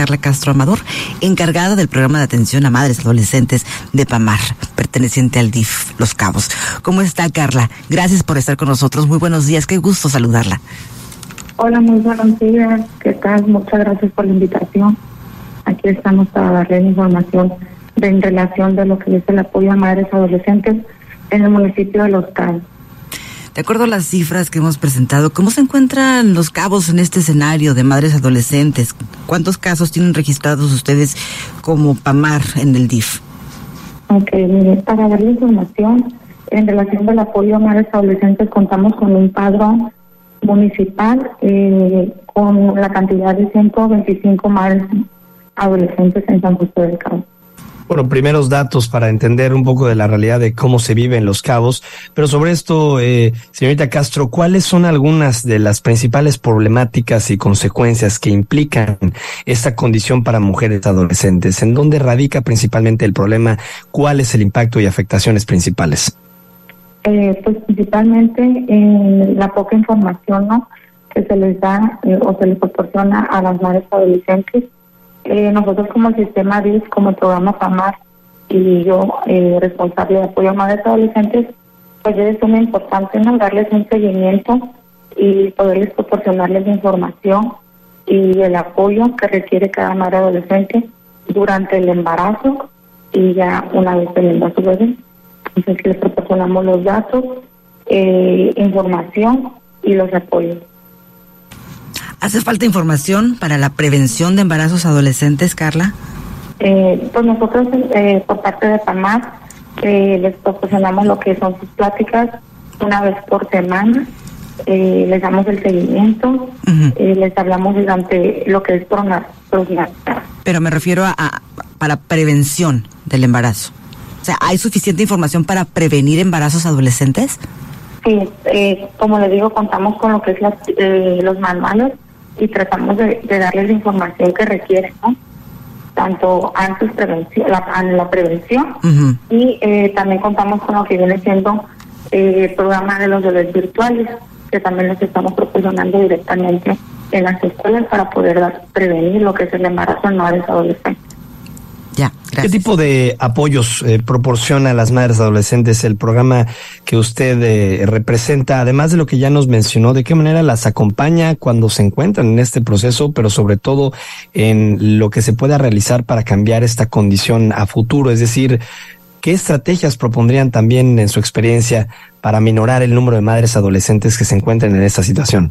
Carla Castro Amador, encargada del programa de atención a madres adolescentes de PAMAR, perteneciente al DIF Los Cabos. ¿Cómo está, Carla? Gracias por estar con nosotros. Muy buenos días. Qué gusto saludarla. Hola, muy buenos días. ¿Qué tal? Muchas gracias por la invitación. Aquí estamos para darle información en relación de lo que es el apoyo a madres adolescentes en el municipio de Los Cabos. De acuerdo a las cifras que hemos presentado, ¿cómo se encuentran Los Cabos en este escenario de madres adolescentes? ¿Cuántos casos tienen registrados ustedes como PAMAR en el DIF? Ok, mire, para darle información en relación del apoyo a madres adolescentes, contamos con un padrón municipal con la cantidad de 125 madres adolescentes en San José del Cabo. Bueno, primeros datos para entender un poco de la realidad de cómo se vive en Los Cabos, pero sobre esto, señorita Castro, ¿cuáles son algunas de las principales problemáticas y consecuencias que implican esta condición para mujeres adolescentes? ¿En dónde radica principalmente el problema? ¿Cuál es el impacto y afectaciones principales? Pues principalmente en la poca información, ¿no?, que se les da o se les proporciona a las madres adolescentes. Nosotros como el sistema DIF, como el programa PAMAR y yo, responsable de apoyo a madres adolescentes, pues es muy importante, ¿no?, darles un seguimiento y poderles proporcionarles información y el apoyo que requiere cada madre adolescente durante el embarazo y ya una vez teniendo a su bebé. Entonces les proporcionamos los datos, información y los apoyos. ¿Hace falta información para la prevención de embarazos adolescentes, Carla? Pues nosotros, por parte de PAMAR, les proporcionamos lo que son sus pláticas una vez por semana. Les damos el seguimiento, les hablamos durante lo que es prognasticar. Pero me refiero para prevención del embarazo. O sea, ¿hay suficiente información para prevenir embarazos adolescentes? Sí, como le digo, contamos con lo que es los manuales y tratamos de darles la información que requieren, ¿no? Tanto antes la prevención y también contamos con lo que viene siendo el programa de los bebés virtuales, que también les estamos proporcionando directamente en las escuelas para poder prevenir lo que es el embarazo en madres adolescentes. Ya, gracias. ¿Qué tipo de apoyos proporciona a las madres adolescentes el programa que usted representa? Además de lo que ya nos mencionó, ¿de qué manera las acompaña cuando se encuentran en este proceso, pero sobre todo en lo que se pueda realizar para cambiar esta condición a futuro? Es decir, ¿qué estrategias propondrían también en su experiencia para minorar el número de madres adolescentes que se encuentran en esta situación?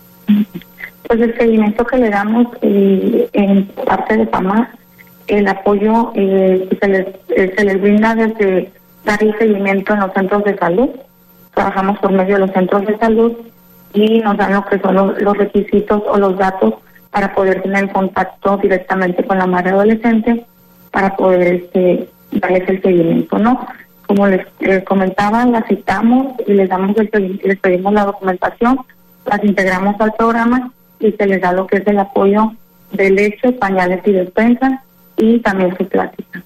Pues el seguimiento que le damos en parte de PAMAR, el apoyo se les brinda desde dar el seguimiento en los centros de salud. Trabajamos por medio de los centros de salud y nos dan lo que son los requisitos o los datos para poder tener contacto directamente con la madre adolescente para poder darles el seguimiento, ¿no? Como les comentaba, las citamos y les pedimos la documentación, las integramos al programa y se les da lo que es el apoyo de leche, pañales y despensa, y también su plática.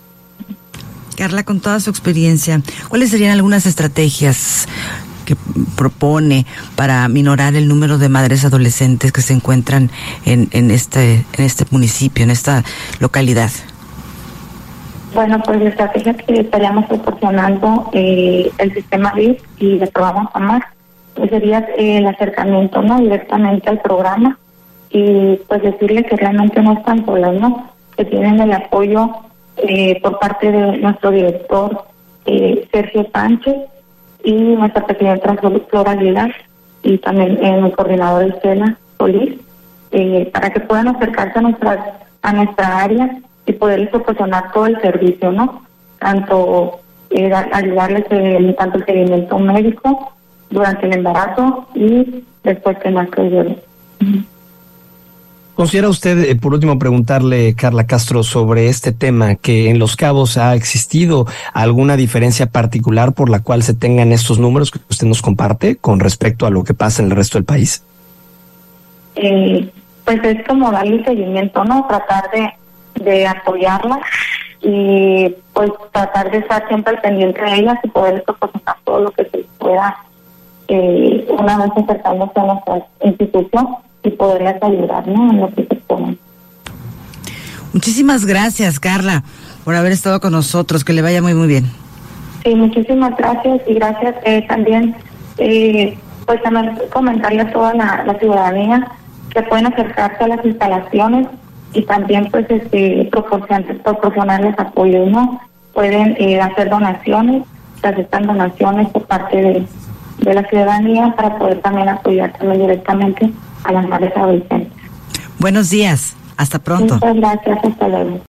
Carla, con toda su experiencia, ¿cuáles serían algunas estrategias que propone para minorar el número de madres adolescentes que se encuentran en este municipio, en esta localidad? Bueno, pues la estrategia que estaríamos proporcionando el sistema DIF y el programa PAMAR, pues sería el acercamiento, ¿no?, directamente al programa y pues decirle que realmente no están solas, ¿no?, que tienen el apoyo por parte de nuestro director Sergio Sánchez y nuestra presidenta Flora Aguilar y también el coordinador Estela Solís, para que puedan acercarse a nuestra área y poderles proporcionar todo el servicio, ¿no? Tanto ayudarles tanto el seguimiento médico durante el embarazo y después que nazca el bebé. ¿Considera usted, por último, preguntarle, Carla Castro, sobre este tema, que en Los Cabos ha existido alguna diferencia particular por la cual se tengan estos números que usted nos comparte con respecto a lo que pasa en el resto del país? Pues es como darle seguimiento, ¿no? Tratar de apoyarla y pues tratar de estar siempre al pendiente de ellas y poder proporcionar todo lo que se pueda una vez acercándose a nuestra institución y poderles ayudar, ¿no?, en lo que se pueda. Muchísimas gracias, Carla, por haber estado con nosotros. Que le vaya muy, muy bien. Sí, muchísimas gracias y gracias también, pues también comentarle a toda la ciudadanía que pueden acercarse a las instalaciones y también pues proporcionarles apoyo, ¿no? Pueden hacer donaciones, se aceptan donaciones por parte de la ciudadanía para poder también apoyar también directamente a las madres adolescentes. Buenos días, hasta pronto. Muchas gracias, hasta luego.